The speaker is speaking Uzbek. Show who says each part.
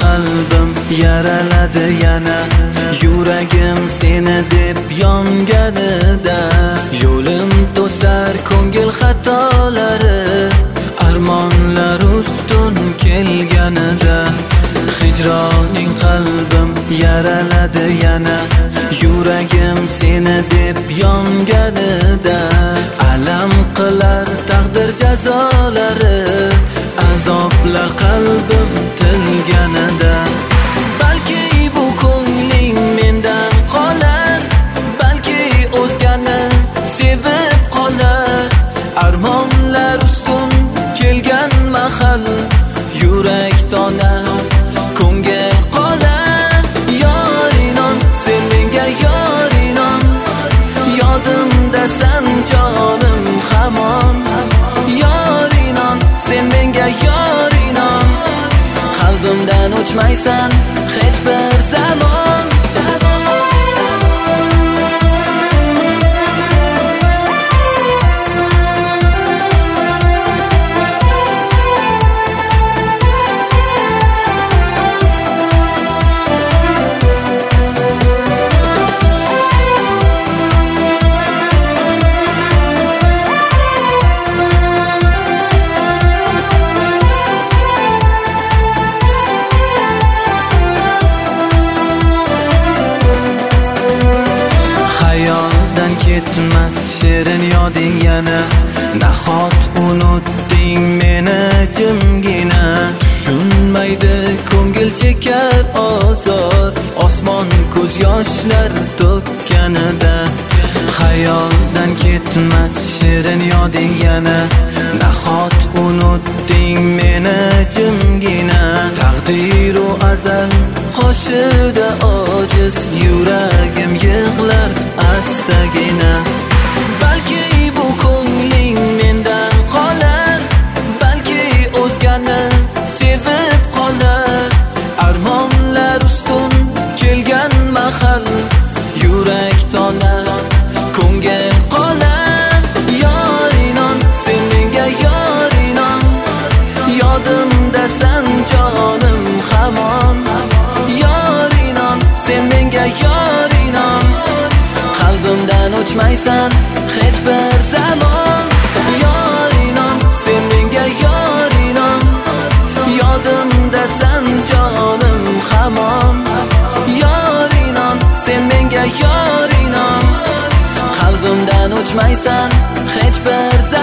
Speaker 1: qalbim yaraladi yana, yuragim seni deb yonganida. Yo'lim to'sar ko'ngil xatolari, armonlar ustun kelganida. Hijroning qalbim yaraladi yana, yuragim seni deb yonganida. Alam qilar taqdir jazolari, azoblar qalbim tilganida. Balki bu ko'ngling mendan qolar, balki o'zgani sevib qolar. Armonlar ustun kelgan mahal, yurak tonar, ko'ngil qolar. Yorinon, sen menga yorinon, yodimdasan jonim hamon. Yorinon, sen menga yorinon, qalbimdan o'chmaysan hech bir zamon. Ketmas shirin yoding yana, nahot unutding meni jimgina. Tushunmaydi ko'ngil chekar ozor, osmon ko'z yoshlar to'kkanida. Xayoldan ketmas shirin yoding yana, nahot unutding meni jimgina. Taqdiru azal qoshida ojiz, yuragim yig'lar astagina. Balki bu ko'ngling mendan qolar, balki o'zgani sevib qolar. Armonlar ustun kelgan mahal, yurak tonar, ko'ngil qolar. Yorinon, sen menga yorinon, yodimdasan jonim hamon. Yorinon, sen menga yorinon, qalbimdan o'chmaysan hech bir zamon. Yorinon, sen menga yorinon, yodimdasan jonim hamon. Yorinon, sen menga yorinon, qalbimdan o'chmaysan hech bir zamon.